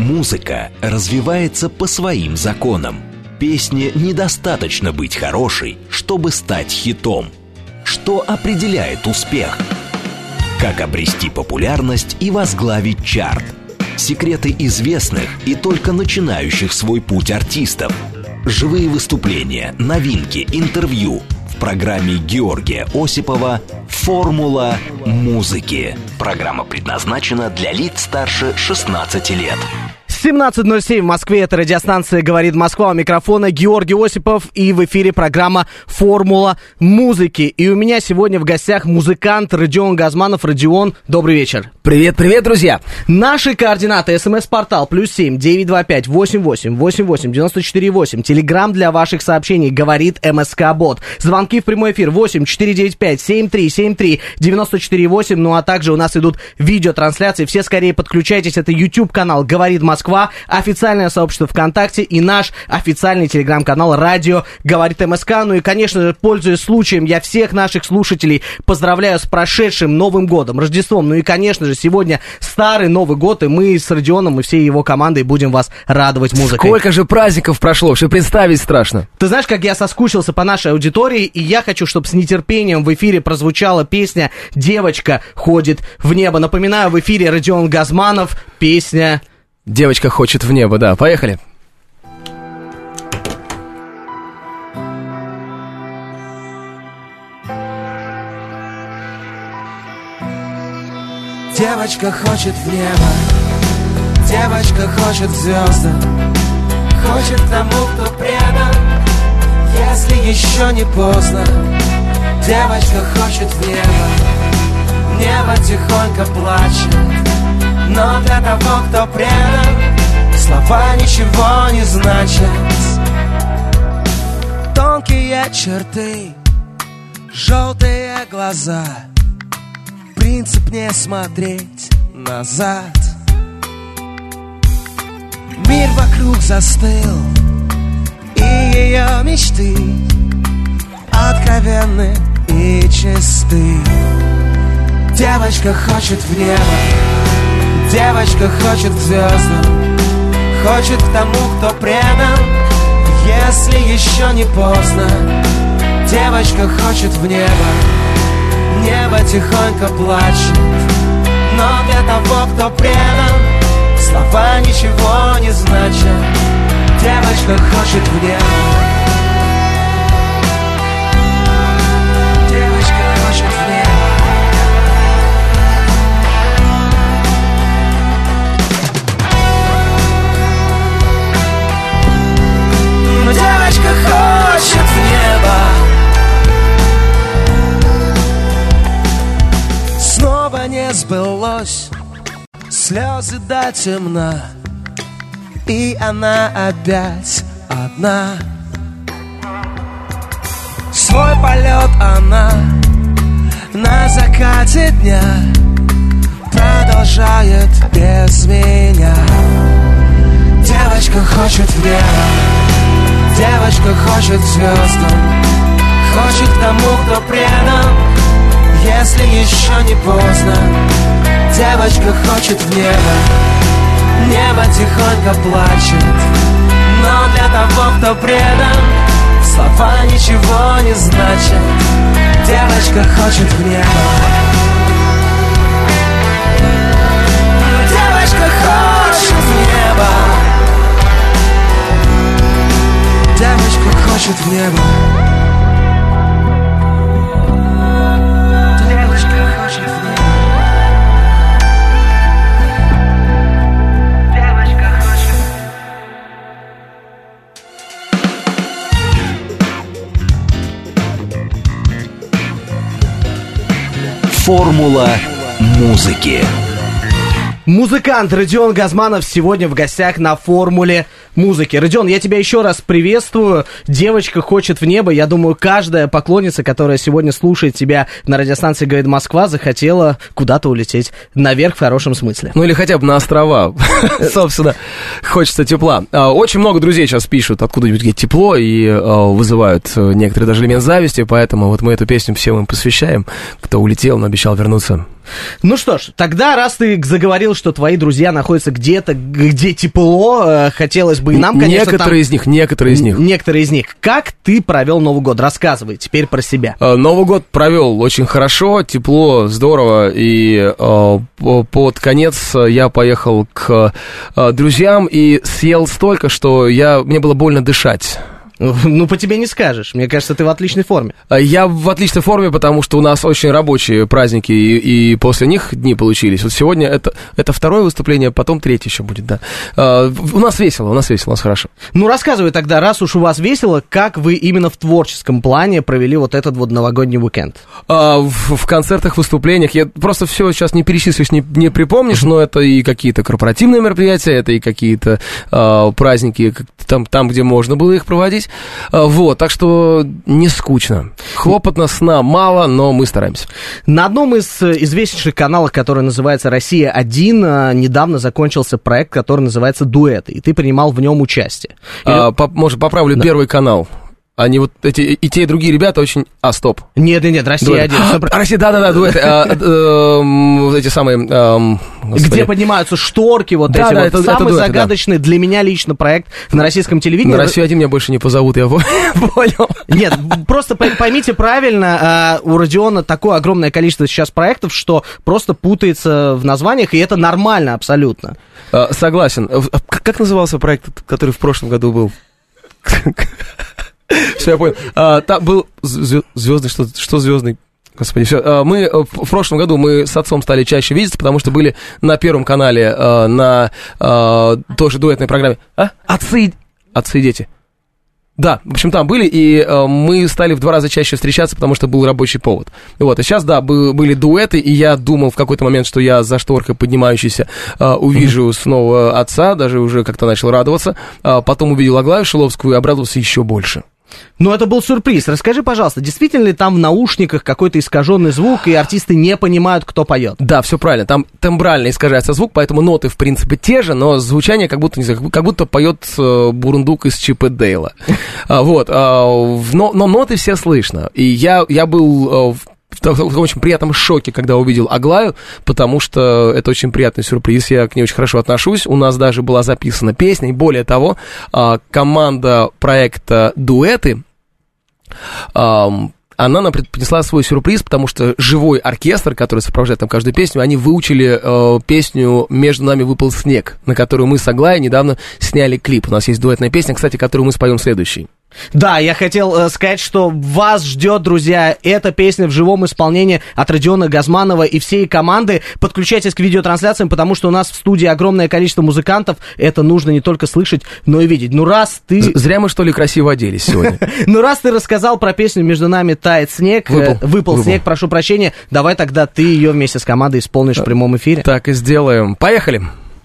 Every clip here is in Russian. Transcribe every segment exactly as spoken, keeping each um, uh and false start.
Музыка развивается по своим законам. Песне недостаточно быть хорошей, чтобы стать хитом. Что определяет успех? Как обрести популярность и возглавить чарт? Секреты известных и только начинающих свой путь артистов. Живые выступления, новинки, интервью. В программе Георгия Осипова «Формула музыки». Программа предназначена для лиц старше шестнадцати лет. семнадцать ноль семь в Москве, это радиостанция «Говорит Москва», у микрофона Георгий Осипов, и в эфире программа «Формула музыки». И у меня сегодня в гостях музыкант Родион Газманов. Родион, добрый вечер. Привет, привет, друзья. Наши координаты: смс-портал плюс семь девятьсот двадцать пять восемьдесят восемь восемьдесят восемь девяносто четыре восемь. Телеграм для ваших сообщений «Говорит МСК-бот». Звонки в прямой эфир восемь четыре девять пять семь три семь три девяносто четыре восемь. Ну а также у нас идут видеотрансляции. Все скорее подключайтесь. Это YouTube-канал «Говорит Москва», официальное сообщество ВКонтакте и наш официальный телеграм-канал «Радио Говорит МСК». Ну и, конечно же, пользуясь случаем, я всех наших слушателей поздравляю с прошедшим Новым годом, Рождеством. Ну и, конечно же, сегодня старый Новый год, и мы с Родионом и всей его командой будем вас радовать музыкой. Сколько же праздников прошло, что представить страшно. Ты знаешь, как я соскучился по нашей аудитории, и я хочу, чтобы с нетерпением в эфире прозвучала песня «Девочка ходит в небо». Напоминаю, в эфире Родион Газманов, песня... «Девочка хочет в небо», да, поехали. Девочка хочет в небо, девочка хочет в звезды, хочет тому, кто предан, если еще не поздно. Девочка хочет в небо, небо тихонько плачет, но для того, кто предан, слова ничего не значат. Тонкие черты, желтые глаза, принцип не смотреть назад. Мир вокруг застыл, и ее мечты откровенны и чисты. Девочка хочет в небо, девочка хочет к звездам, хочет к тому, кто предан, если еще не поздно. Девочка хочет в небо, небо тихонько плачет, но для того, кто предан, слова ничего не значат. Девочка хочет в небо, девочка хочет в небо. Но девочка хочет в небо. Снова не сбылось, слезы до темна, и она опять одна. Свой полет она на закате дня продолжает без меня. Девочка хочет в небо, девочка хочет к звездам, хочет к тому, кто предан, если еще не поздно. Девочка хочет в небо, небо тихонько плачет, но для того, кто предан, слова ничего не значат. Девочка хочет в небо, девочка хочет в небо, девочка хочет в небо. Формула музыки. Музыкант Родион Газманов сегодня в гостях на «Формуле музыки». Родион, я тебя еще раз приветствую. «Девочка хочет в небо». Я думаю, каждая поклонница, которая сегодня слушает тебя на радиостанции «Говорит Москва», захотела куда-то улететь наверх в хорошем смысле. Ну или хотя бы на острова. Собственно, хочется тепла. Очень много друзей сейчас пишут откуда-нибудь где тепло и вызывают некоторые даже элемент зависти, поэтому вот мы эту песню всем им посвящаем. Кто улетел, но обещал вернуться Ну что ж, тогда, раз ты заговорил, что твои друзья находятся где-то, где тепло, э, хотелось бы и нам, конечно, Некоторые там... из них, некоторые из них. Некоторые из них. Как ты провел Новый год? Рассказывай теперь про себя. Новый год провел очень хорошо, тепло, здорово, и э, под конец я поехал к э, друзьям и съел столько, что я, мне было больно дышать. Ну, по тебе не скажешь. Мне кажется, ты в отличной форме. Я в отличной форме, потому что у нас очень рабочие праздники, и, и после них дни получились. Вот сегодня это, это второе выступление, потом третье еще будет, да. А, у нас весело, у нас весело, у нас хорошо. Ну, рассказывай тогда, раз уж у вас весело, как вы именно в творческом плане провели вот этот вот новогодний уикенд? А, в, в концертах, выступлениях, я просто все сейчас не перечислюсь, не, не припомнишь, но это и какие-то корпоративные мероприятия, это и какие-то а, праздники, там, там, где можно было их проводить. Вот, так что не скучно. Хлопотно, сна мало, но мы стараемся. На одном из известнейших каналов, который называется «Россия один», недавно закончился проект, который называется «Дуэты», и ты принимал в нем участие. Или... А, по, может, поправлю, да. Первый канал. Они вот эти, и те, и другие ребята очень... А, стоп. Нет, нет, нет, Россия один. Россия, да-да-да, дуэты. Эти самые... Где поднимаются шторки, вот эти вот. Самый загадочный для меня лично проект на российском телевидении. На Россию один меня больше не позовут, я понял. Нет, просто поймите правильно, у Родиона такое огромное количество сейчас проектов, что просто путается в названиях, и это нормально абсолютно. Согласен. Как назывался проект, который в прошлом году был? Все, я понял. А, там был звездный, что, что звездный? Господи, все. А, мы в прошлом году мы с отцом стали чаще видеться, потому что были на Первом канале а, на а, тоже дуэтной программе. А? Отцы, отцы и дети. Да, в общем, там были, и э, мы стали в два раза чаще встречаться, потому что был рабочий повод. Вот, и сейчас, да, бы, были дуэты, и я думал в какой-то момент, что я за шторкой поднимающейся э, увижу снова отца, даже уже как-то начал радоваться. Э, потом увидел Аглаю Шиловскую и обрадовался еще больше. Ну, это был сюрприз. Расскажи, пожалуйста, действительно ли там в наушниках какой-то искаженный звук, и артисты не понимают, кто поет? Да, все правильно. Там тембрально искажается звук, поэтому ноты, в принципе, те же, но звучание как будто, не знаю, как будто поет э, Бурундук из Чип и Дейла. а, вот. А, но, но ноты все слышно. И я, я был... Э, в таком очень приятном шоке, когда увидел Аглаю, потому что это очень приятный сюрприз, я к ней очень хорошо отношусь, у нас даже была записана песня, и более того, команда проекта «Дуэты», она нам принесла свой сюрприз, потому что живой оркестр, который сопровождает там каждую песню, они выучили э, песню «Между нами выпал снег», на которую мы с Аглаей недавно сняли клип. У нас есть дуэтная песня, кстати, которую мы споем следующей. Да, я хотел э, сказать, что вас ждет, друзья, эта песня в живом исполнении от Родиона Газманова и всей команды. Подключайтесь к видеотрансляциям, потому что у нас в студии огромное количество музыкантов. Это нужно не только слышать, но и видеть. Ну, раз ты... Зря мы, что ли, красиво оделись сегодня. Ну, раз ты рассказал про песню «Между нами тает снег», выпал снег, прошу прощения, давай тогда ты ее вместе с командой исполнишь в прямом эфире. Так и сделаем. Поехали!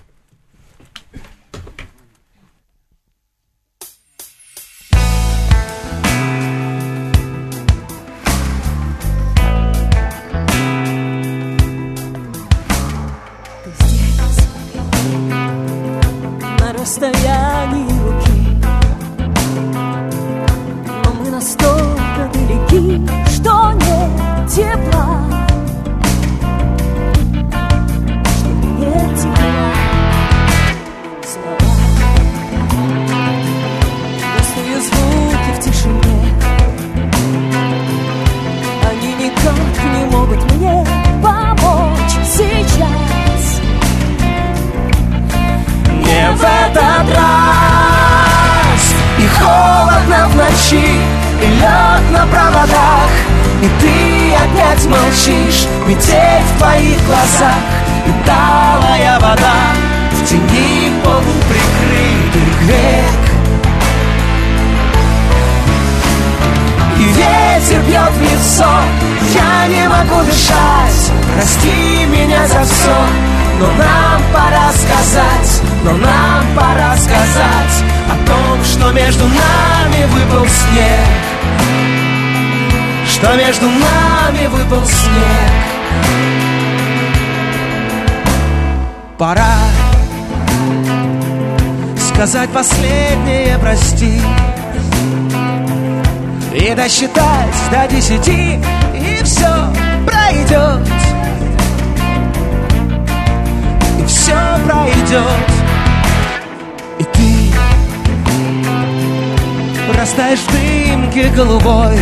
Расстоянии руки, но мы настолько далеки, что нет тепла, что нет тепла. Слова, пустые звуки в тишине, они никак не могут мне помочь сейчас. Не в этот раз. И холодно в ночи, и лед на проводах, и ты опять молчишь, метель в твоих глазах, и талая вода в тени полуприкрытых век. И ветер бьет в лицо, я не могу дышать, прости меня за все. Но нам пора сказать, но нам пора сказать о том, что между нами выпал снег, что между нами выпал снег. Пора сказать последнее прости и досчитать до десяти, и все пройдет. все пройдет, и ты растаешь в дымке голубой.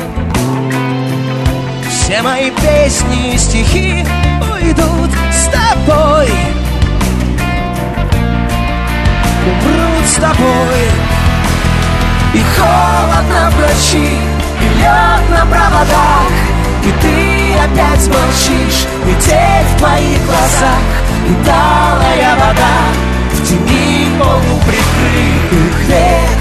Все мои песни и стихи уйдут с тобой, умрут с тобой. И холодно в ночи, и лед на проводах, и ты опять молчишь, метель в твоих глазах, и талая вода в тени полуприкрытых век.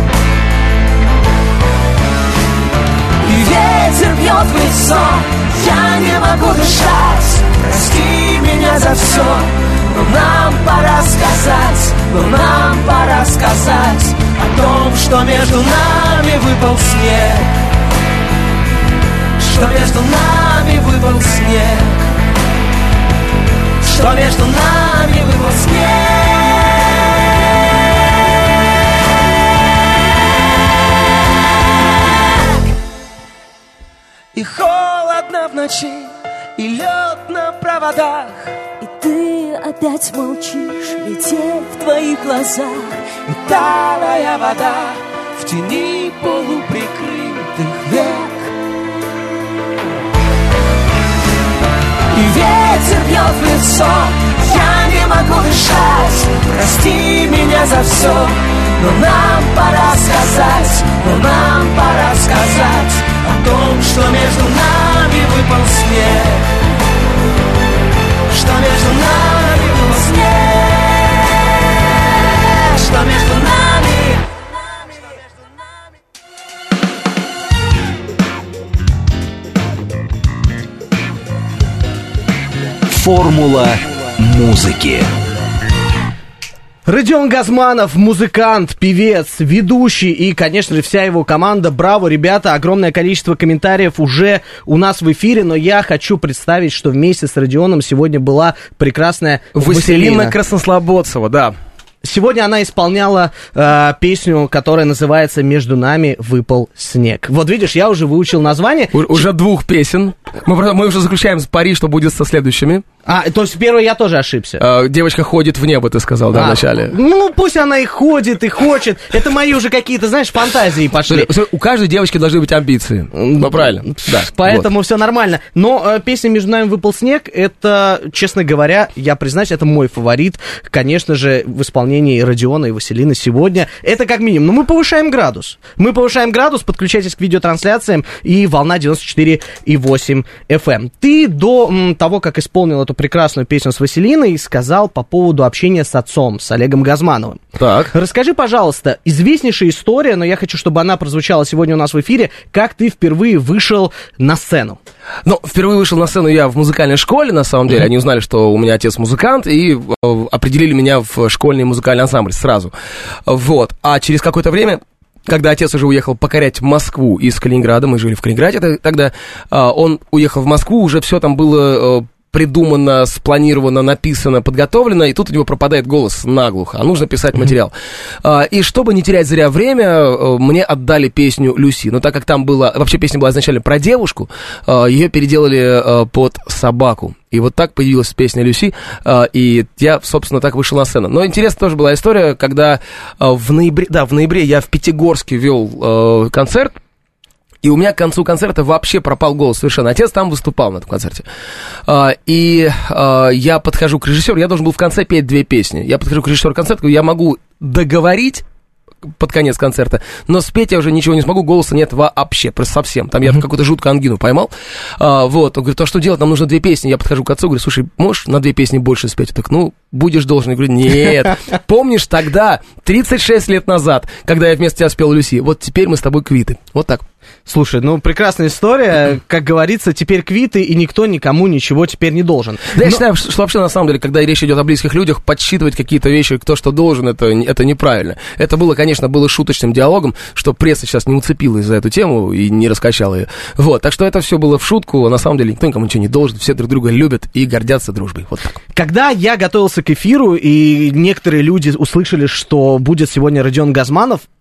И ветер бьет в лицо, я не могу дышать. Прости меня за все, но нам пора сказать, но нам пора сказать о том, что между нами выпал снег, что между нами выпал снег, что между нами выпал снег. И холодно в ночи, и лед на проводах, и ты опять молчишь, метель в твоих глазах, и талая вода в тени полуприкрытых век. И ветер бьет в лицо, я не могу дышать. Прости меня за все, но нам пора сказать, но нам пора сказать о том, что между нами выпал снег, что между нами выпал снег, что между нами, что между нами. Формула музыки. Родион Газманов, музыкант, певец, ведущий и, конечно же, вся его команда. Браво, ребята, огромное количество комментариев уже у нас в эфире, но я хочу представить, что вместе с Родионом сегодня была прекрасная Василина Василина Краснослободцева, да. Сегодня она исполняла э, песню, которая называется «Между нами выпал снег». Вот видишь, я уже выучил название. У- уже двух песен. Мы, просто- мы уже заключаем пари, что будет со следующими. А, то есть первой я тоже ошибся. Э, девочка ходит в небо, ты сказал, да, А, вначале. Ну, пусть она и ходит, и хочет. Это мои уже какие-то, знаешь, фантазии пошли. Смотри, смотри, у каждой девочки должны быть амбиции. Ну, правильно. Да, Поэтому все нормально. Но э, песня «Между нами выпал снег» это, честно говоря, я признаюсь, это мой фаворит. Конечно же, в исполнении Родиона и Василины сегодня. Это как минимум. Но мы повышаем градус. Мы повышаем градус, подключайтесь к видеотрансляциям и волна девяносто четыре и восемь эф эм. Ты до м, того, как исполнил эту прекрасную песню с Василиной, сказал по поводу общения с отцом, с Олегом Газмановым. Так. Расскажи, пожалуйста, известнейшая история, но я хочу, чтобы она прозвучала сегодня у нас в эфире, как ты впервые вышел на сцену. Ну, впервые вышел на сцену я в музыкальной школе, на самом деле. Они узнали, что у меня отец музыкант, и э, определили меня в школьный музыкальный ансамбль сразу. Вот. А через какое-то время, когда отец уже уехал покорять Москву из Калининграда, мы жили в Калининграде тогда, э, он уехал в Москву, уже все там было... Э, придумано, спланировано, написано, подготовлено, и тут у него пропадает голос наглухо, а нужно писать материал. Mm-hmm. И чтобы не терять зря время, мне отдали песню «Люси». Но так как там было... Вообще песня была изначально про девушку, ее переделали под собаку. И вот так появилась песня «Люси», и я, собственно, так вышел на сцену. Но интересная тоже была история, когда в ноябре... Да, в ноябре я в Пятигорске вел концерт, и у меня к концу концерта вообще пропал голос совершенно. Отец там выступал на этом концерте. А, и а, я подхожу к режиссеру, я должен был в конце петь две песни. Я подхожу к режиссеру концерта, говорю, я могу договорить под конец концерта, но спеть я уже ничего не смогу, голоса нет вообще, просто совсем. Там я mm-hmm. какую-то жуткую ангину поймал. А, вот, он говорит, а что делать, нам нужно две песни. Я подхожу к отцу, говорю, слушай, можешь на две песни больше спеть? Я так, ну, будешь должен. Я говорю, нет, помнишь тогда, тридцать шесть лет назад, когда я вместо тебя спел «Люси», вот теперь мы с тобой квиты. Вот так. Слушай, ну, прекрасная история. Как говорится, теперь квиты, и никто никому ничего теперь не должен. Да, Но... я считаю, что вообще, на самом деле, когда речь идет о близких людях, подсчитывать какие-то вещи, кто что должен, это, это неправильно. Это было, конечно, было шуточным диалогом, что пресса сейчас не уцепилась за эту тему и не раскачала ее. Вот, так что это все было в шутку, а на самом деле никто никому ничего не должен, все друг друга любят и гордятся дружбой. Вот так. Когда я готовился к эфиру, и некоторые люди услышали, что будет сегодня Родион Газманов,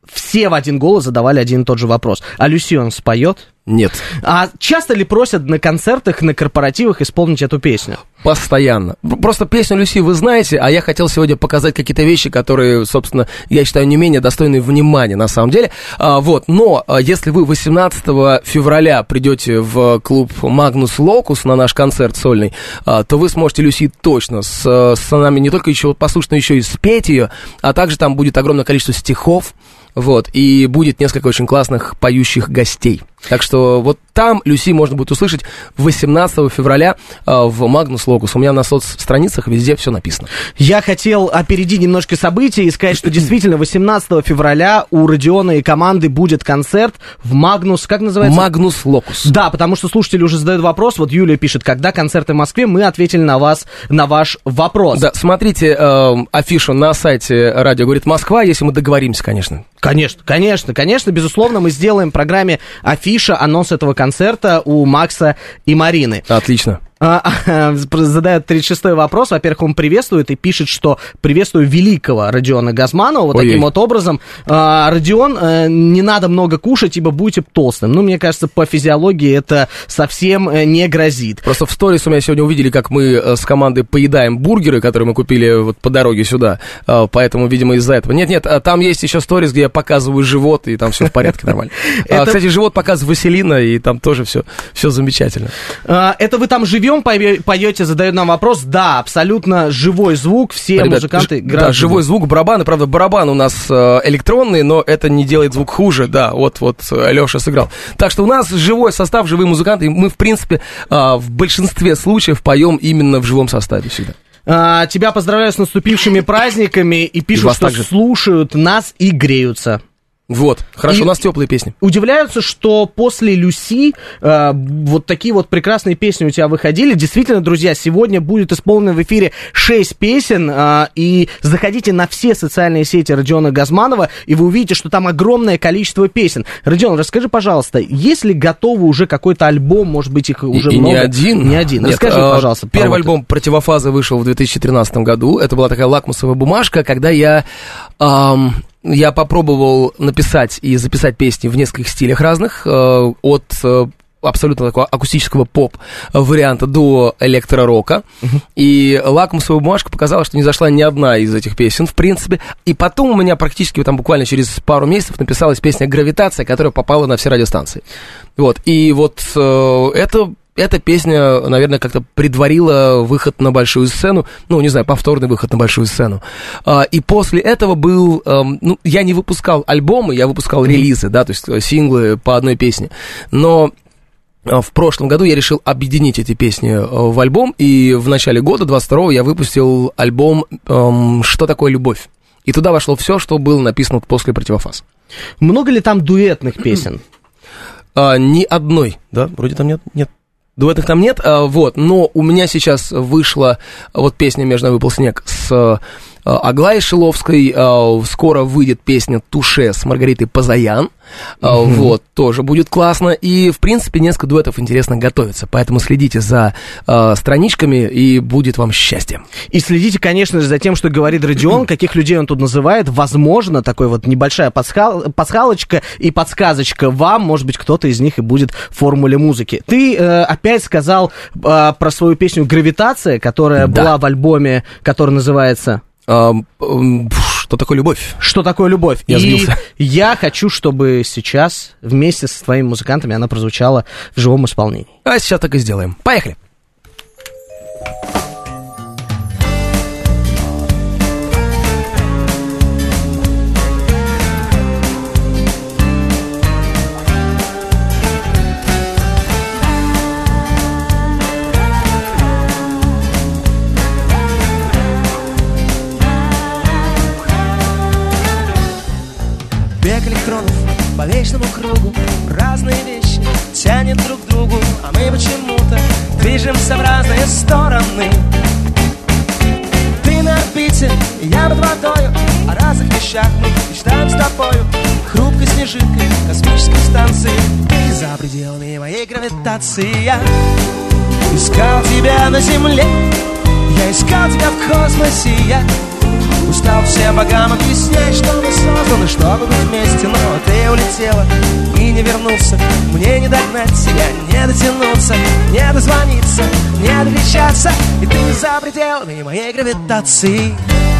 все в один голос задавали один и тот же вопрос. А Люси он споет? Нет. А часто ли просят на концертах, на корпоративах исполнить эту песню? Постоянно. Просто песню Люси вы знаете, а я хотел сегодня показать какие-то вещи, которые, собственно, я считаю не менее достойны внимания на самом деле. А, вот, но а, если вы восемнадцатого февраля придете в клуб Magnus Locus на наш концерт сольный, а, то вы сможете Люси точно с, с нами не только еще послушать, но еще и спеть ее, а также там будет огромное количество стихов. Вот, и будет несколько очень классных поющих гостей. Так что вот там Люси можно будет услышать восемнадцатого февраля э, в Magnus Locus. У меня на соцстраницах везде все написано. Я хотел опередить немножко события и сказать, что действительно восемнадцатого февраля у Родиона и команды будет концерт в Magnus, как называется? Magnus Locus. Да, потому что слушатели уже задают вопрос. Вот Юлия пишет, когда концерты в Москве, мы ответили на вас, на ваш вопрос. Да, смотрите э, афишу на сайте «Радио говорит Москва», если мы договоримся, конечно. Конечно, конечно, конечно, безусловно, мы сделаем в программе афиша, анонс этого концерта у Макса и Марины. Отлично. Задает тридцать шестой вопрос. Во-первых, он приветствует и пишет, что приветствую великого Родиона Газманова. Вот Ой-ой. Таким вот образом. Родион, не надо много кушать, ибо будете толстым. Ну, мне кажется, по физиологии это совсем не грозит. Просто в сторис у меня сегодня увидели, как мы с командой поедаем бургеры, которые мы купили вот по дороге сюда. Поэтому, видимо, из-за этого. Нет-нет, там есть еще сторис, где я показываю живот, и там все в порядке нормально. Кстати, живот показывает Василина, и там тоже все замечательно. Это вы там живете? Поете, задают нам вопрос. Да, абсолютно живой звук, все Ребят, музыканты играют. Да, живой звук, барабаны, правда, барабан у нас э, электронный, но это не делает звук хуже, да, вот, вот Леша сыграл. Так что у нас живой состав, живые музыканты, и мы, в принципе, э, в большинстве случаев поем именно в живом составе всегда. А, тебя поздравляю с наступившими праздниками и пишут, и что также слушают нас и греются. Вот, хорошо, и у нас теплые песни. Удивляются, что после Люси э, вот такие вот прекрасные песни у тебя выходили. Действительно, друзья, сегодня будет исполнено в эфире шесть песен, э, и заходите на все социальные сети Родиона Газманова, и вы увидите, что там огромное количество песен. Родион, расскажи, пожалуйста, есть ли готовый уже какой-то альбом, может быть, их уже и, много? И не один. Не один. Нет, расскажи, э, пожалуйста. Первый альбом «Противофаза» вышел в две тысячи тринадцатом году. Это была такая лакмусовая бумажка, когда я... Эм, Я попробовал написать и записать песни в нескольких стилях разных, э, от э, абсолютно такого акустического поп-варианта до электро-рока. Uh-huh. И лакмусовая бумажка показала, что не зашла ни одна из этих песен, в принципе. И потом у меня практически там буквально через пару месяцев написалась песня «Гравитация», которая попала на все радиостанции. Вот. И вот э, это... Эта песня, наверное, как-то предварила выход на большую сцену, ну, не знаю, повторный выход на большую сцену. И после этого был, ну, я не выпускал альбомы, я выпускал релизы, да, то есть синглы по одной песне, но... В прошлом году я решил объединить эти песни в альбом, и в начале года, двадцать второго, я выпустил альбом «Что такое любовь?». И туда вошло все, что было написано после «Противофаз». Много ли там дуэтных песен? А, ни одной, да, вроде там нет, нет. Дуэтных там нет, а, вот, но у меня сейчас вышла вот песня «Между нами выпал снег» с Аглаей Шиловской, а, скоро выйдет песня «Туше» с Маргаритой Позаян, а, mm-hmm. вот, тоже будет классно, и, в принципе, несколько дуэтов интересно готовится, поэтому следите за а, страничками, и будет вам счастье. И следите, конечно же, за тем, что говорит Родион, каких людей он тут называет, возможно, такой вот небольшая подсхал... пасхалочка и подсказочка вам, может быть, кто-то из них и будет в формуле музыки. Ты э, опять сказал э, про свою песню «Гравитация», которая да. была в альбоме, который называется... Что такое любовь? Что такое любовь? Я сбился. И я хочу, чтобы сейчас вместе с твоими музыкантами она прозвучала в живом исполнении. А сейчас так и сделаем. Поехали! Бег электронов по вечному кругу, разные вещи тянет друг к другу, а мы почему-то движемся в разные стороны. Ты на орбите, я под водою, о разных вещах мы мечтаем с тобою, хрупкой снежинкой космической станции. Ты за пределами моей гравитации. Я искал тебя на земле, я искал тебя в космосе. Я устал всем богам объяснять, что мы созданы созданы, чтобы быть вместе, но ты улетела и не вернулся. Мне не догнать тебя, не дотянуться, не дозвониться, не докричаться. И ты за пределами моей гравитации.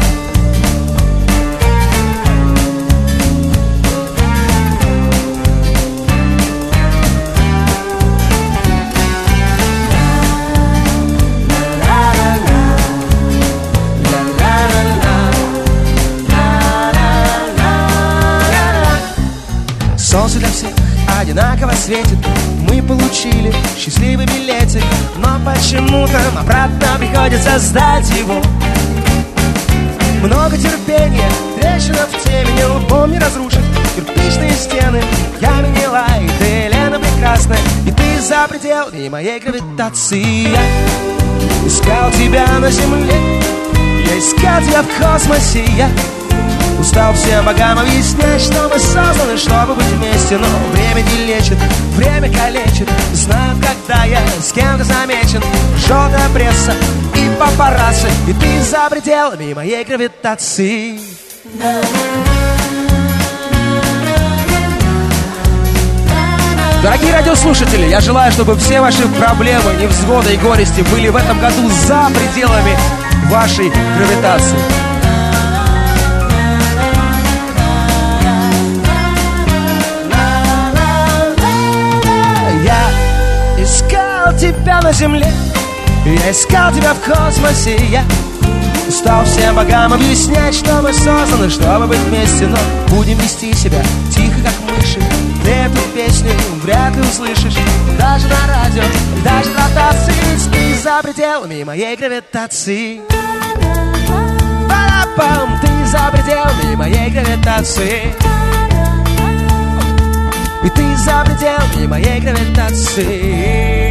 Солнце для всех одинаково светит. Мы получили счастливый билетик, но почему-то обратно приходится сдать его. Много терпения, трещина в темени, лбом не разрушит кирпичные стены. Я меняла, и ты, Лена, прекрасная, и ты за пределами моей гравитации. Я искал тебя на земле, я искал тебя в космосе. Я устал всем богам объяснять, что мы созданы, чтобы быть вместе. Но время не лечит, время калечит. Знают, когда я с кем-то замечен. Желтая пресса и папарацци, и ты за пределами моей гравитации. Дорогие радиослушатели, я желаю, чтобы все ваши проблемы, невзгоды и горести были в этом году за пределами вашей гравитации. Искал тебя на земле, я искал тебя в космосе. Я устал всем богам объяснять, что мы созданы, чтобы быть вместе. Но будем вести себя тихо, как мыши. Ты эту песню вряд ли услышишь даже на радио, даже в ротации. Ты за пределами моей гравитации. Па-па-пам, ты за пределами моей гравитации. И ты за пределами моей гравитации.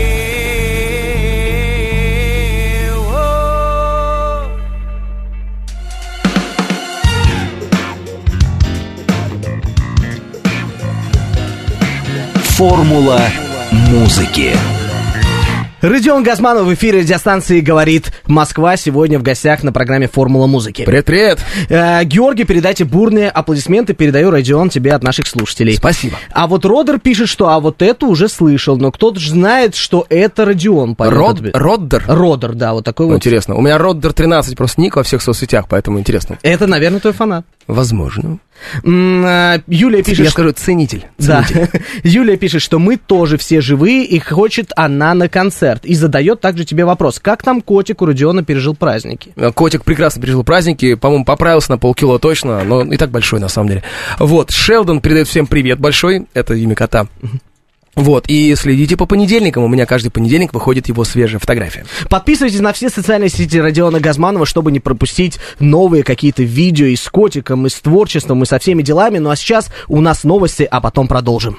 Формула музыки. Родион Газманов в эфире радиостанции «Говорит Москва». Сегодня в гостях на программе «Формула музыки». Привет-привет. Э, Георгий, передайте бурные аплодисменты. Передаю, Родион, тебе от наших слушателей. Спасибо. А вот Родер пишет, что а вот эту уже слышал, но кто-то же знает, что это Родион. Род, Роддер? Родер, да, вот такой вот. Интересно. У меня Роддер тринадцать просто ник во всех соцсетях, поэтому интересно. Это, наверное, твой фанат. Возможно. М-м, Юлия пишет... Я скажу, ценитель. ценитель. Да. Юлия пишет, что мы тоже все живые, и хочет она на концерт. И задает также тебе вопрос, как там котик у Родиона пережил праздники? Котик прекрасно пережил праздники, по-моему, поправился на полкило точно, но и так большой на самом деле. Вот, Шелдон передает всем привет большой, это имя кота. Вот, и следите по понедельникам, у меня каждый понедельник выходит его свежая фотография. Подписывайтесь на все социальные сети Родиона Газманова, чтобы не пропустить новые какие-то видео и с котиком, и с творчеством, и со всеми делами. Ну а сейчас у нас новости, а потом продолжим.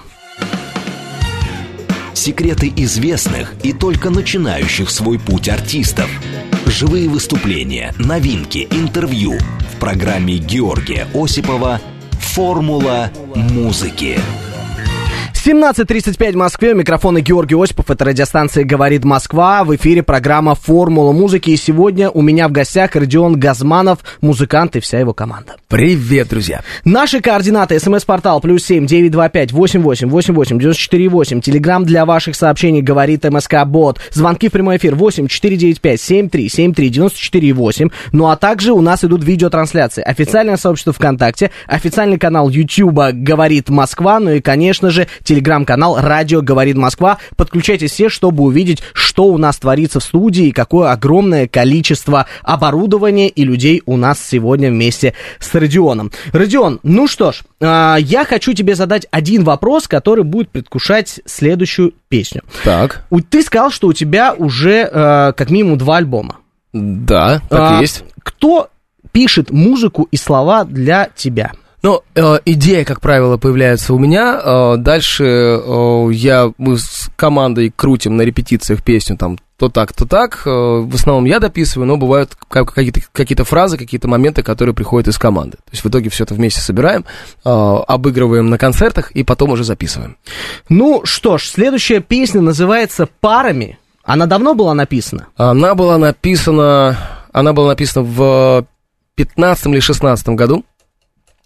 Секреты известных и только начинающих свой путь артистов. Живые выступления, новинки, интервью. В программе Георгия Осипова «Формула музыки». семнадцать тридцать пять в Москве, у микрофона Георгий Осипов, это радиостанция «Говорит Москва», в эфире программа «Формула музыки», и сегодня у меня в гостях Родион Газманов, музыкант и вся его команда. Привет, друзья! Наши координаты: смс-портал плюс семь девятьсот двадцать пять восемьдесят восемь восемьдесят восемь девяносто четыре восемь, телеграмм для ваших сообщений «Говорит МСК-бот», звонки в прямой эфир восемь четыре девять пять семь три семь три девяносто четыре восемь, ну а также у нас идут видеотрансляции, официальное сообщество ВКонтакте, официальный канал Ютьюба «Говорит Москва», ну и, конечно же, телеграм-канал «Радио Говорит Москва». Подключайтесь все, чтобы увидеть, что у нас творится в студии и какое огромное количество оборудования и людей у нас сегодня вместе с Родионом. Родион, ну что ж, э, я хочу тебе задать один вопрос, который будет предвкушать следующую песню. Так. У, ты сказал, что у тебя уже э, как минимум два альбома. Да, так а, и есть. Кто пишет музыку и слова для тебя? Ну, э, идея, как правило, появляется у меня. Э, дальше э, я, мы с командой крутим на репетициях песню там то так, то так. Э, в основном я дописываю, но бывают какие-то, какие-то фразы, какие-то моменты, которые приходят из команды. То есть в итоге все это вместе собираем, э, обыгрываем на концертах и потом уже записываем. Ну что ж, следующая песня называется «Парами». Она давно была написана? Она была написана, она была написана в пятнадцатом или шестнадцатом году.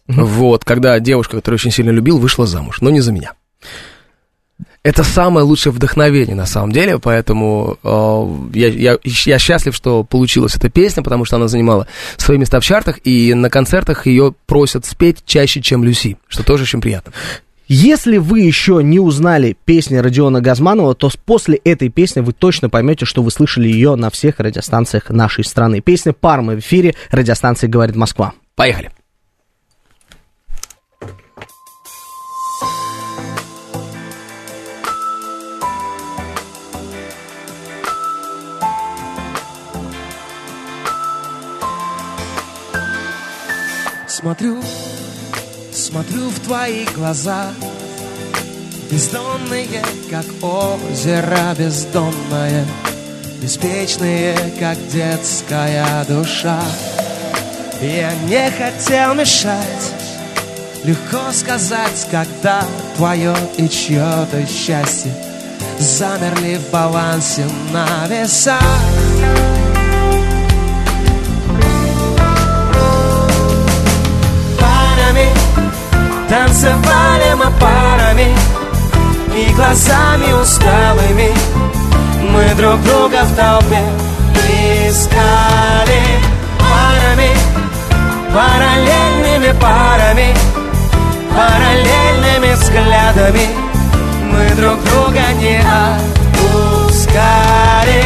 Вот, когда девушка, которую очень сильно любил, вышла замуж, но не за меня. Это самое лучшее вдохновение, на самом деле, поэтому э, я, я, я счастлив, что получилась эта песня, потому что она занимала свои места в чартах, и на концертах ее просят спеть чаще, чем Люси, что тоже очень приятно. Если вы еще не узнали песни Родиона Газманова, то после этой песни вы точно поймете, что вы слышали ее на всех радиостанциях нашей страны. Песня «Парма» в эфире радиостанции «Говорит Москва». Поехали. Смотрю, смотрю в твои глаза, бездонные, как озеро бездонное, беспечные, как детская душа. Я не хотел мешать, легко сказать, когда твое и чье-то счастье замерли в балансе на весах. Танцевали мы парами и глазами усталыми мы друг друга в толпе искали. Парами, параллельными парами, параллельными взглядами мы друг друга не отпускали.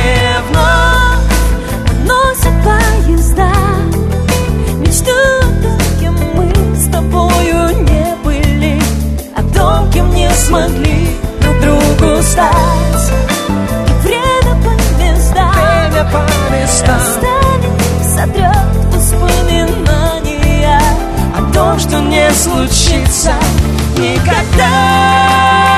Вновь носят поезда мечту, кем мы с тобою не были, о том, кем не смогли друг другу стать. И время по местам, время по местам останет, сотрет воспоминания о том, что не случится никогда.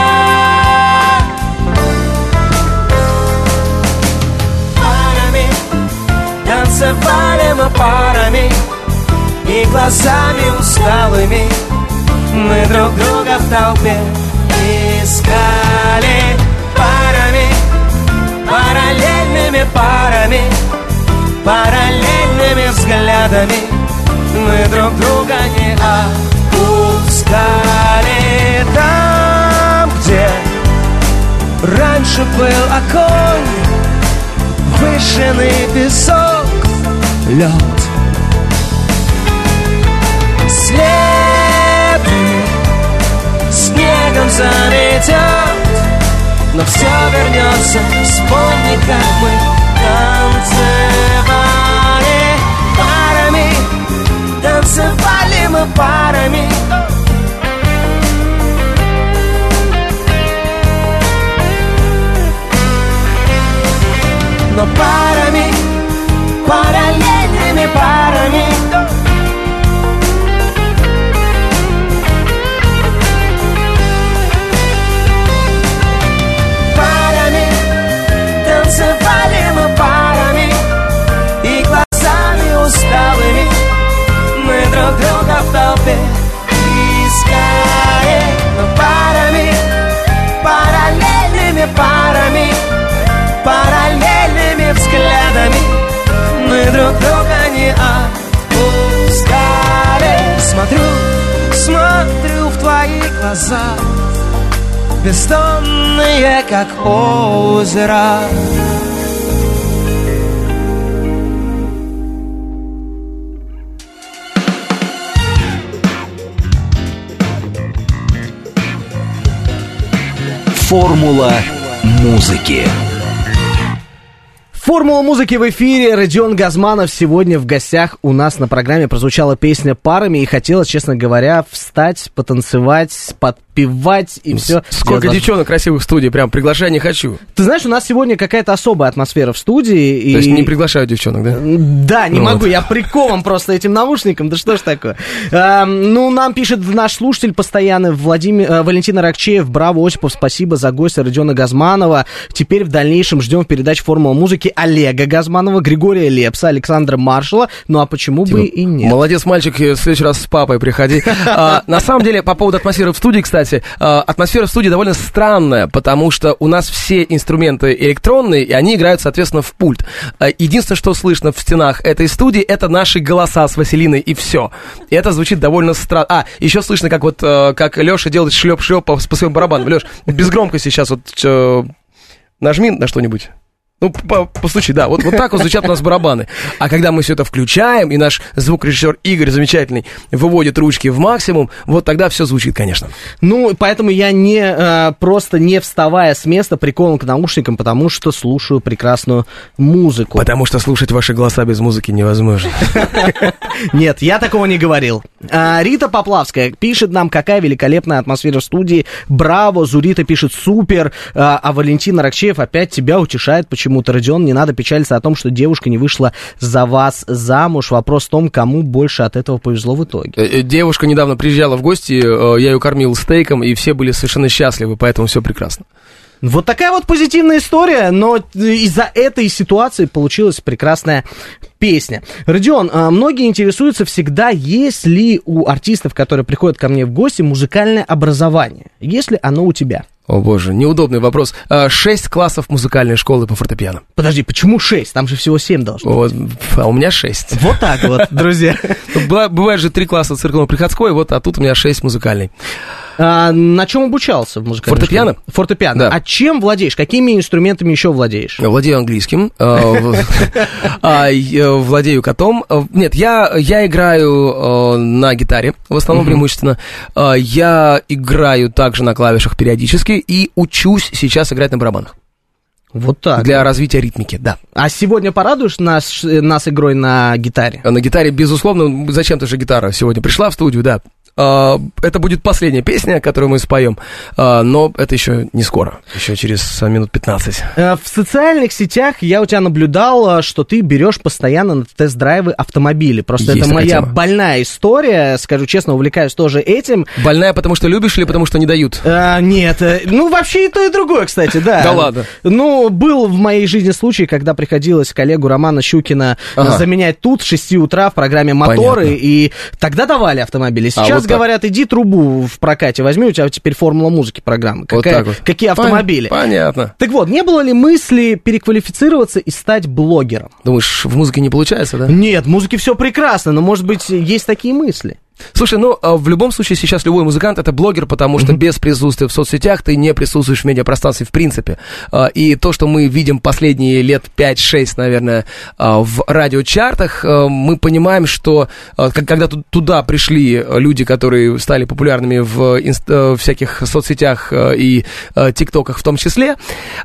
Парами, танцевали мы парами и глазами усталыми мы друг друга в толпе искали. Парами, параллельными парами, параллельными взглядами мы друг друга не отпускали. Там, где раньше был огонь, выжженный песок, лед, следы снегом заметет, но все вернется. Вспомни, как мы танцевали парами, танцевали мы парами. Но парами, параллельными парами. Танцевали мы парами и глазами усталыми мы друг друга в толпе искали. Но парами, параллельными парами, параллельными взглядами мы друг друга не отпускали. Смотрю, смотрю в твои глаза, бездонные, как озеро. Формула музыки. Формула музыки в эфире. Родион Газманов сегодня в гостях у нас на программе. Прозвучала песня «Парами», и хотелось, честно говоря, встать, потанцевать, подпевать и все. Сколько девчонок красивых в студии, прям приглашать не хочу. Ты знаешь, у нас сегодня какая-то особая атмосфера в студии. То и... есть не приглашают девчонок, да? Да, не ну могу, вот. Я прикован просто этим наушником, да что ж такое. А, ну, нам пишет наш слушатель постоянно, Владимир, а, Валентин Аракчеев. Браво, Осипов, спасибо за гостя Родиона Газманова. Теперь в дальнейшем ждем в передаче «Формула музыки» Олега Газманова, Григория Лепса, Александра Маршала. Ну, а почему типа, бы и нет? Молодец, мальчик, в следующий раз с папой приходи. а, на самом деле, по поводу атмосферы в студии, кстати, кстати, атмосфера в студии довольно странная, потому что у нас все инструменты электронные, и они играют, соответственно, в пульт. Единственное, что слышно в стенах этой студии, это наши голоса с Василиной, и все. И это звучит довольно странно. А, еще слышно, как вот, как Леша делает шлеп-шлеп по, по своим барабанам. Леш, без громкости сейчас вот нажми на что-нибудь. Ну, постучи, да, вот, вот так вот звучат у нас барабаны. А когда мы все это включаем, и наш звукорежиссер Игорь замечательный выводит ручки в максимум, вот тогда все звучит, конечно. Ну, поэтому я не э, просто не вставая с места прикован к наушникам, потому что слушаю прекрасную музыку. Потому что слушать ваши голоса без музыки невозможно. Нет, я такого не говорил. Рита Поплавская пишет нам, какая великолепная атмосфера в студии. Браво, Зурита пишет, супер. А Валентин Аракчеев опять тебя утешает, почему Почему-то, Родион, не надо печалиться о том, что девушка не вышла за вас замуж. Вопрос в том, кому больше от этого повезло в итоге. Девушка недавно приезжала в гости, я ее кормил стейком, и все были совершенно счастливы, поэтому все прекрасно. Вот такая вот позитивная история, но из-за этой ситуации получилась прекрасная песня. Родион, многие интересуются всегда, есть ли у артистов, которые приходят ко мне в гости, музыкальное образование. Есть ли оно у тебя? О боже, неудобный вопрос. Шесть классов музыкальной школы по фортепиано. Подожди, почему шесть? Там же всего семь должно вот, быть. А у меня шесть. Вот так вот, друзья. Бывает же три класса церковно-приходской, вот, а тут у меня шесть музыкальной. А, на чем обучался в музыкальной Фортепиано? школе? Фортепиано. Да. А чем владеешь? Какими инструментами еще владеешь? Владею английским, владею котом. Нет, я играю на гитаре, в основном преимущественно. Я играю также на клавишах периодически и учусь сейчас играть на барабанах. Вот так. Для развития ритмики, да. А сегодня порадуешь нас, нас игрой на гитаре? На гитаре, безусловно. Зачем-то же гитара сегодня пришла в студию, да. Это будет последняя песня, которую мы споем, но это еще не скоро, еще через минут пятнадцать. В социальных сетях я у тебя наблюдал, что ты берешь постоянно на тест-драйвы автомобили. Просто Есть это моя тема. больная история, скажу честно, увлекаюсь тоже этим. Больная, потому что любишь или потому что не дают? А, нет, ну вообще и то, и другое, кстати, да. Да ладно. Ну, был в моей жизни случай, когда приходилось коллегу Романа Щукина ага. заменять тут с шести утра в программе «Моторы», понятно. И тогда давали автомобили. Сейчас а, вот говорят, иди трубу в прокате возьми, у тебя теперь формула музыки программы. Какая, вот вот. Какие автомобили. Понятно. Так вот, не было ли мысли переквалифицироваться и стать блогером? Думаешь, в музыке не получается, да? Нет, в музыке все прекрасно, но, может быть, есть такие мысли. Слушай, ну, в любом случае сейчас любой музыкант — это блогер, потому что mm-hmm. без присутствия в соцсетях ты не присутствуешь в медиапространстве в принципе. И то, что мы видим последние лет пять-шесть, наверное, в радиочартах, мы понимаем, что когда туда пришли люди, которые стали популярными в инст- всяких соцсетях и тиктоках в том числе,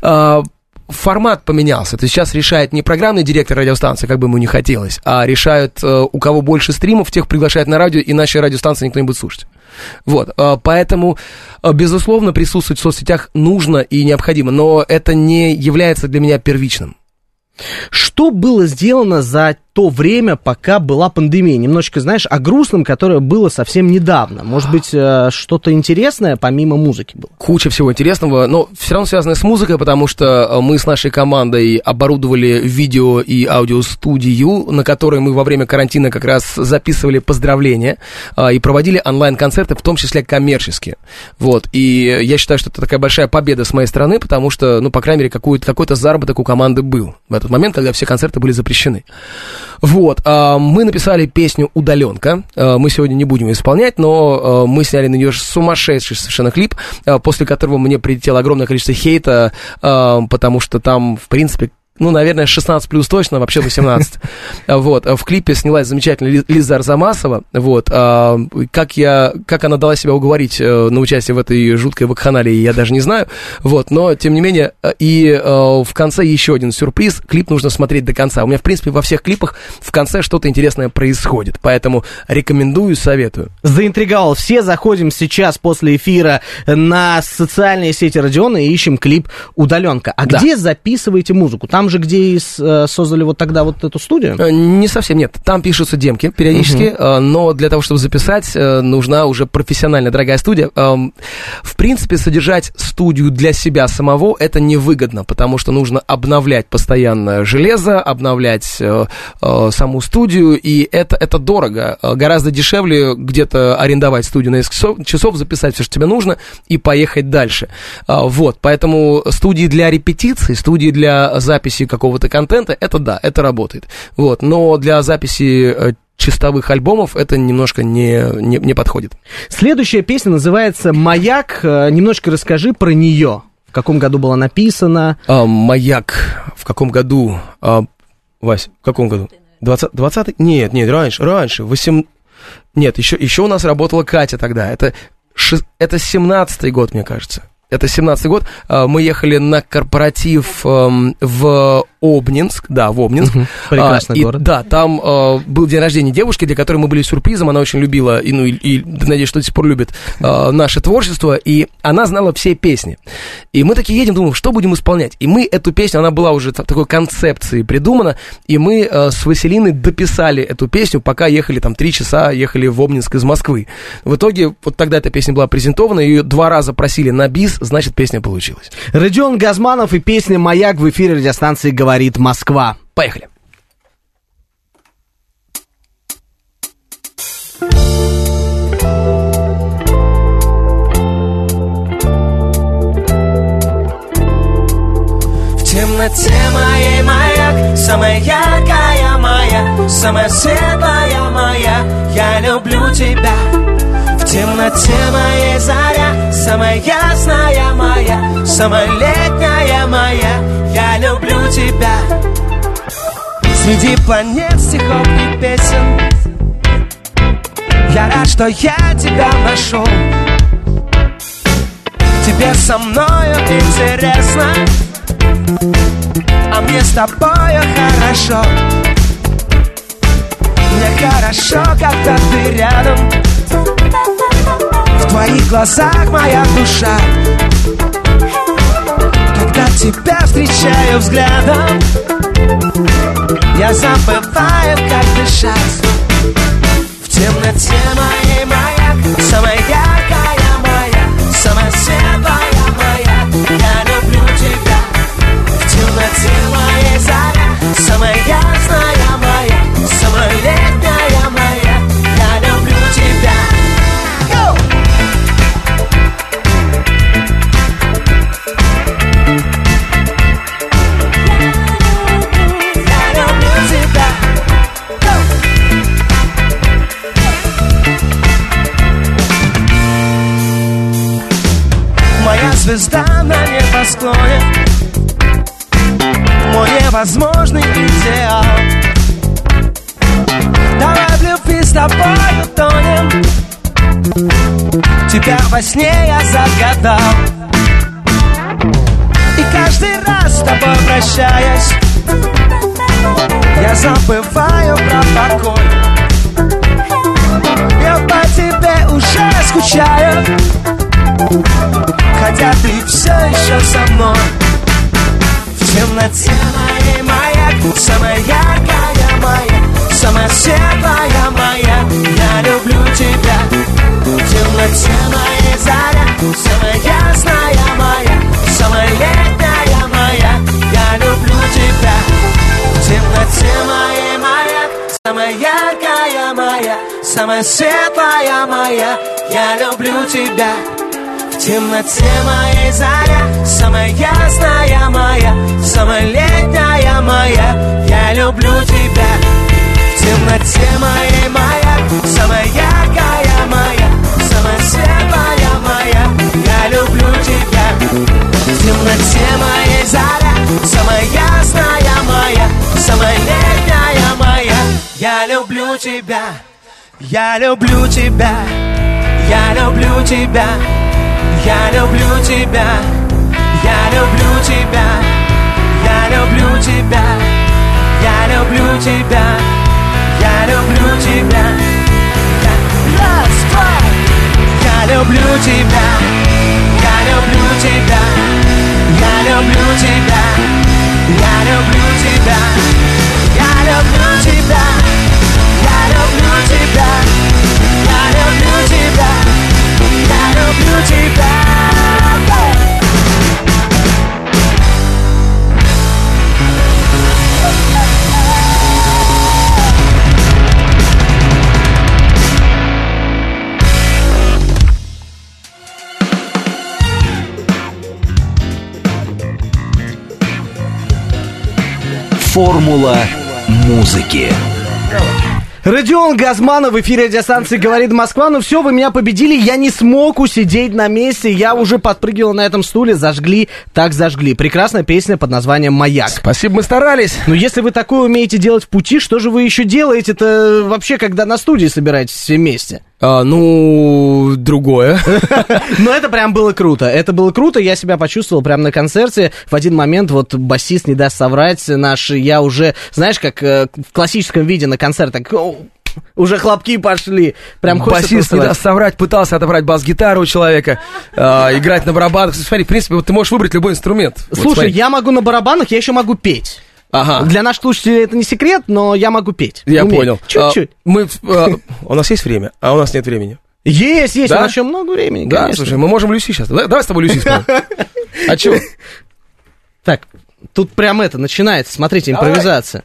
формат поменялся. То есть сейчас решает не программный директор радиостанции, как бы ему не хотелось, а решают, э, у кого больше стримов, тех приглашают на радио, иначе радиостанции никто не будет слушать. Вот, э, поэтому, э, безусловно, присутствовать в соцсетях нужно и необходимо, но это не является для меня первичным. Что было сделано за то время, пока была пандемия? Немножечко, знаешь, о грустном, которое было совсем недавно. Может быть, что-то интересное помимо музыки было? Куча всего интересного, но все равно связанное с музыкой, потому что мы с нашей командой оборудовали видео- и аудиостудию, на которой мы во время карантина как раз записывали поздравления и проводили онлайн-концерты, в том числе коммерческие. Вот, и я считаю, что это такая большая победа с моей стороны, потому что, ну, по крайней мере, какой-то, какой-то заработок у команды был в этот момент, когда все концерты были запрещены. Вот, мы написали песню «Удаленка», мы сегодня не будем ее исполнять, но мы сняли на нее сумасшедший совершенно клип, после которого мне прилетело огромное количество хейта, потому что там, в принципе, ну, наверное, шестнадцать плюс точно, вообще восемнадцать. Вот, в клипе снялась замечательная Лиза Арзамасова, вот, как я, как она дала себя уговорить на участие в этой жуткой вакханалии, я даже не знаю, вот, но, тем не менее, и в конце еще один сюрприз, клип нужно смотреть до конца. У меня, в принципе, во всех клипах в конце что-то интересное происходит, поэтому рекомендую, советую. Заинтриговал. Все заходим сейчас после эфира на социальные сети Родиона и ищем клип «Удаленка». А да. Где записываете музыку? Там же, где и с, создали вот тогда вот эту студию? Не совсем, нет. Там пишутся демки периодически, uh-huh. но для того, чтобы записать, нужна уже профессиональная дорогая студия. В принципе, содержать студию для себя самого это невыгодно, потому что нужно обновлять постоянно железо, обновлять э, э, саму студию, и это, это дорого. Гораздо дешевле где-то арендовать студию на несколько часов, часов, записать все, что тебе нужно, и поехать дальше. А, вот, поэтому студии для репетиций, студии для записи какого-то контента, это да, это работает. Вот, но для записи э, чистовых альбомов это немножко не, не, не подходит. Следующая песня называется «Маяк». Немножко расскажи про нее. В каком году была написана? А, «Маяк». В каком году? А, Вась, в каком году? двадцатый? Нет, нет, раньше, раньше. восемь... Нет, еще, еще у нас работала Катя тогда. Это, шест... это семнадцатый год, мне кажется. Это семнадцатый год. Мы ехали на корпоратив в Обнинск, да, в Обнинск. Угу, прекрасный а, и, город. Да, там а, был день рождения девушки, для которой мы были сюрпризом. Она очень любила, и, ну, и, и надеюсь, что до сих пор любит а, наше творчество. И она знала все песни. И мы такие едем, думаем, что будем исполнять. И мы эту песню, она была уже в такой концепции придумана. И мы а, с Василиной дописали эту песню, пока ехали там три часа, ехали в Обнинск из Москвы. В итоге, вот тогда эта песня была презентована, ее два раза просили на бис, значит, песня получилась. Родион Газманов и песня «Маяк» в эфире радиостанции «Говорит Москва». Поехали. В темноте моей маяк, самая яркая моя, самая светлая моя, я люблю тебя. В темноте моей заря, самая ясная моя, самая летняя моя, я люблю тебя. Среди планет, стихов и песен я рад, что я тебя нашел. Тебе со мною интересно, а мне с тобою хорошо. Мне хорошо, когда ты рядом. В твоих глазах моя душа. Когда тебя встречаю взглядом, я забываю, как дышать. В темноте моей маяк, самая яркая моя, самая светлая моя, я люблю тебя. В темноте моей заря, самая ясная моя, самая летняя моя, я люблю тебя. Go! Я люблю тебя. Go! Моя звезда на небосклоне, мой невозможный идеал. Давай в любви с тобой утонем, тебя во сне я загадал. И каждый раз с тобой прощаясь, я забываю про покой. Я по тебе уже скучаю, хотя ты все еще со мной. В темноте моей маяк, самая яркая моя, самая светлая моя, я люблю тебя. В темноте моей заря, самая ясная моя, самая летняя моя, я люблю тебя. В темноте моей маяк, самая яркая моя, самая светлая моя, я люблю тебя. В темноте моей заря, самая ясная моя, самая летняя моя, я люблю тебя. В темноте моей маяк, самая яркая моя, самая светлая моя, я люблю тебя. В темноте моей заря, самая ясная моя, самая летняя моя, я люблю тебя. Я люблю тебя, я люблю тебя. Я люблю тебя, я люблю тебя, я люблю тебя, я люблю тебя, я люблю тебя. Раз, два. Я люблю тебя, я люблю тебя, я люблю тебя, Я люблю тебя, я люблю тебя, я люблю тебя, я люблю тебя, я люблю тебя. Формула музыки. Родион Газманов в эфире радиостанции «Говорит Москва». Ну все, вы меня победили, я не смог усидеть на месте, я уже подпрыгивал на этом стуле, зажгли, так зажгли. Прекрасная песня под названием «Маяк». Спасибо, мы старались. Но если вы такое умеете делать в пути, что же вы еще делаете-то вообще, когда на студии собираетесь все вместе? А, ну, другое. Но это прям было круто. Это было круто, я себя почувствовал прямо на концерте. В один момент вот басист, не даст соврать, наш, я уже, знаешь, как э, в классическом виде на концерт, так, о, уже хлопки пошли. Прям басист, не даст соврать, пытался отобрать бас-гитару у человека, э, играть на барабанах. Смотри, в принципе, вот ты можешь выбрать любой инструмент. Слушай, вот, я могу на барабанах, я еще могу петь. Ага. Для наших слушателей это не секрет, но я могу петь. Я Умею. понял. Чуть-чуть. А, мы, а, у нас есть время, а у нас нет времени. Есть, есть, Да? у нас еще много времени, Да, конечно. слушай, мы можем Люси сейчас. Давай, давай с тобой Люси споем. А чё? Так, тут прям это начинается, смотрите, импровизация.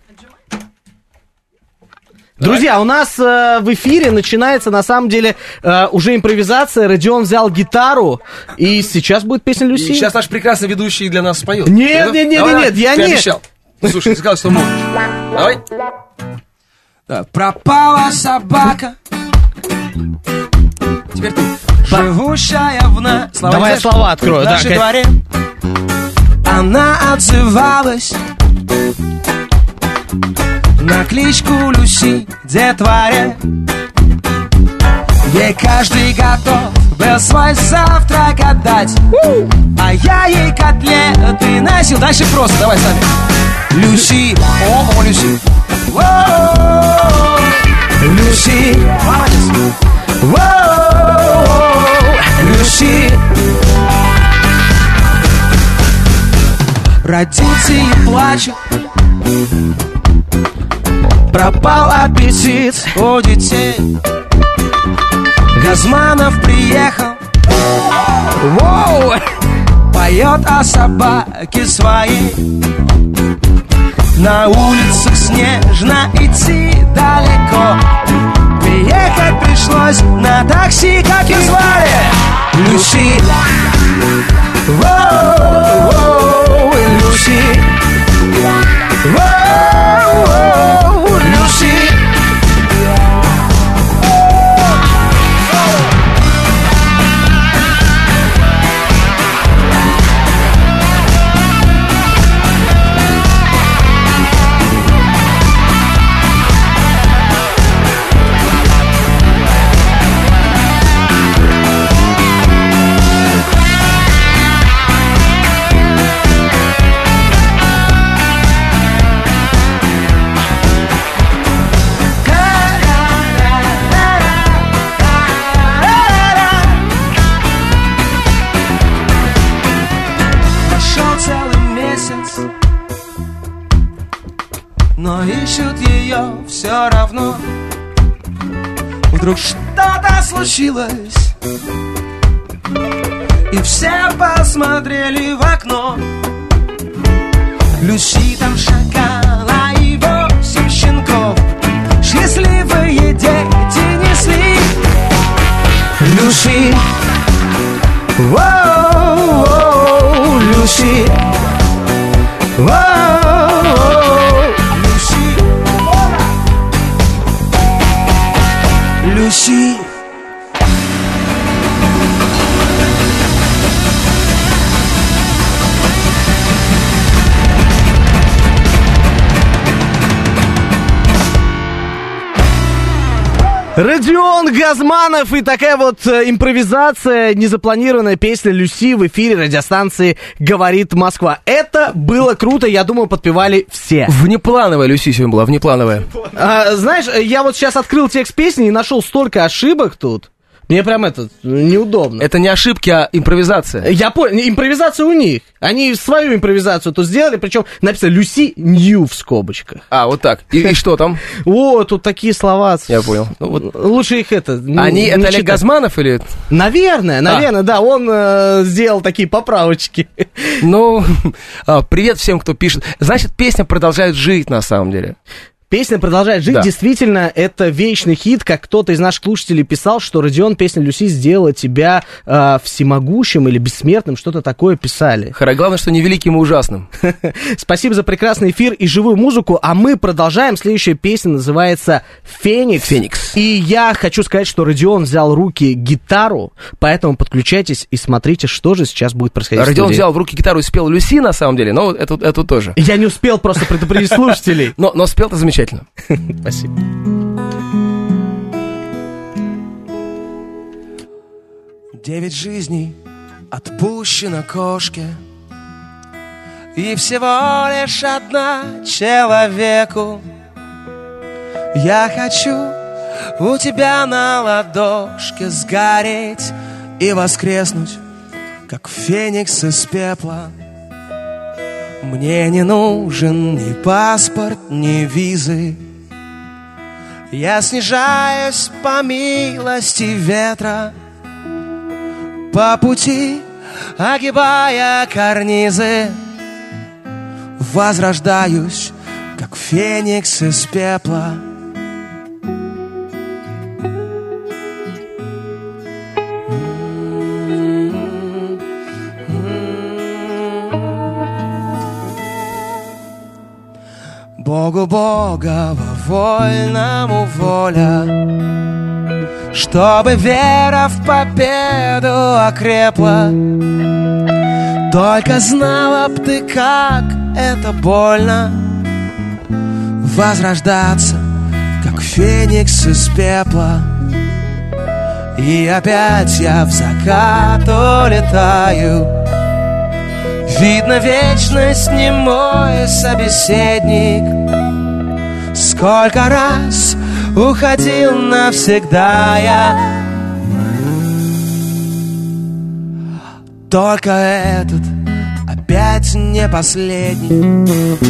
Друзья, у нас э, в эфире начинается, на самом деле, э, уже импровизация. Родион взял гитару, и сейчас будет песня Люси. И сейчас наш прекрасный ведущий для нас споет. Нет, нет, нет, Давай, нет, нет, я ты нет. обещал. Ну, слушай, ты сказал, что можешь. Давай. Да, пропала собака, Теперь ты. живущая в на... Слова Давай не я знаешь? слова открою, В да, нашей кай- дворе она отзывалась на кличку Люси, детворе. Ей каждый готов был свой завтрак отдать, а я ей котлеты носил. Дальше просто, давай сами. Люси, о, о, Люси. Воу, Люси, молодец. Воу, Люси. Родители плачут, пропал аппетит у детей. Газманов приехал, воу, поет о собаке своей. На улицах снежно идти далеко, приехать пришлось на такси, как ее звали. Люси, воу, воу, Люси, воу, воу, Люси. Но ищут ее все равно. Вдруг что-то случилось, и все посмотрели в окно. Люси там шагала, и восемь щенков счастливые дети несли. Люси, воу, Люси, воу, Люси, Люси. Родион Газманов и такая вот э, импровизация, незапланированная песня Люси в эфире радиостанции «Говорит Москва». Это было круто, я думаю, подпевали все. Внеплановая Люси сегодня была, внеплановая. А, знаешь, я вот сейчас открыл текст песни и нашел столько ошибок тут. Мне прям это неудобно. Это не ошибки, а импровизация. Я понял, импровизация у них. Они свою импровизацию тут сделали, причем написано Люси Нью в скобочках. А, вот так. И, и что там? О, тут такие слова. Я понял. Ну, вот. Лучше их это... Они, не это читать. Олег Газманов или... Наверное, наверное, а. да, он э, сделал такие поправочки. Ну, привет всем, кто пишет. Значит, песня продолжает жить на самом деле. Песня продолжает жить, да. Действительно, это вечный хит, как кто-то из наших слушателей писал, что Родион, песня Люси сделала тебя э, всемогущим или бессмертным, что-то такое писали. Главное, что не великим и ужасным. Спасибо за прекрасный эфир и живую музыку, а мы продолжаем. Следующая песня называется «Феникс». «Феникс». И я хочу сказать, что Родион взял в руки гитару, поэтому подключайтесь и смотрите, что же сейчас будет происходить. Родион взял в руки гитару и спел Люси, на самом деле, но это, это тоже. Я не успел просто предупредить слушателей. Но, но спел-то замечательно. Спасибо. Девять жизней отпущено кошке, и всего лишь одна человеку. Я хочу у тебя на ладошке сгореть и воскреснуть, как феникс из пепла. Мне не нужен ни паспорт, ни визы. Я снижаюсь по милости ветра, по пути огибая карнизы. Возрождаюсь, как феникс из пепла. Богу Бога во вольному воля, чтобы вера в победу окрепла. Только знала б ты, как это больно возрождаться, как феникс из пепла. И опять я в закат улетаю. Видно, вечность не мой собеседник. Сколько раз уходил навсегда я, только этот опять не последний.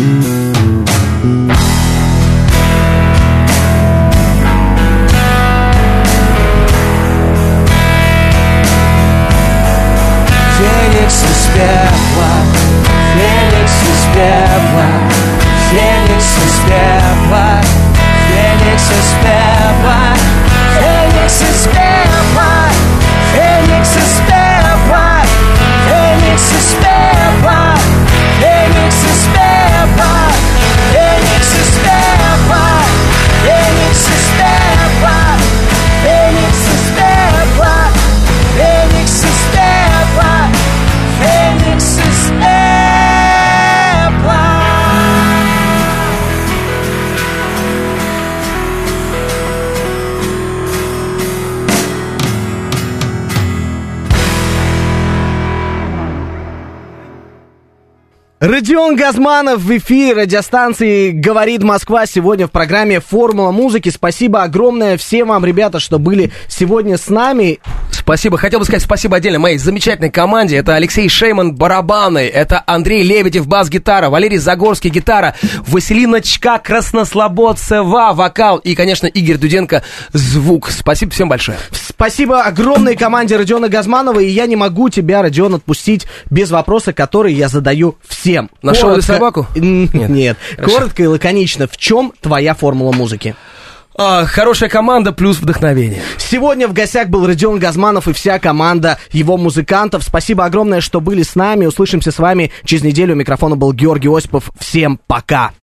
Феникс из пепла, феникс из пепла, феникс из пепла, феникс из пепла, феникс из пепла, феникс из пепла, феникс из пепла, феникс из пепла, феникс из пепла, феникс из пепла, феникс из пепла, феникс из пепла. Феникс из пепла. Родион Газманов в эфире радиостанции «Говорит Москва» сегодня в программе «Формула музыки». Спасибо огромное всем вам, ребята, что были сегодня с нами. Спасибо. Хотел бы сказать спасибо отдельно моей замечательной команде. Это Алексей Шейман, барабаны. Это Андрей Лебедев, бас-гитара. Валерий Загорский, гитара. Василина Чка, Краснослободцева, вокал. И, конечно, Игорь Дуденко, звук. Спасибо всем большое. Спасибо огромной команде Родиона Газманова. И я не могу тебя, Родион, отпустить без вопроса, который я задаю всем. Нашел ли собаку? Нет. Нет. Коротко и лаконично. В чем твоя формула музыки? А, хорошая команда плюс вдохновение. Сегодня в гостях был Родион Газманов и вся команда его музыкантов. Спасибо огромное, что были с нами. Услышимся с вами через неделю. У микрофона был Георгий Осипов. Всем пока.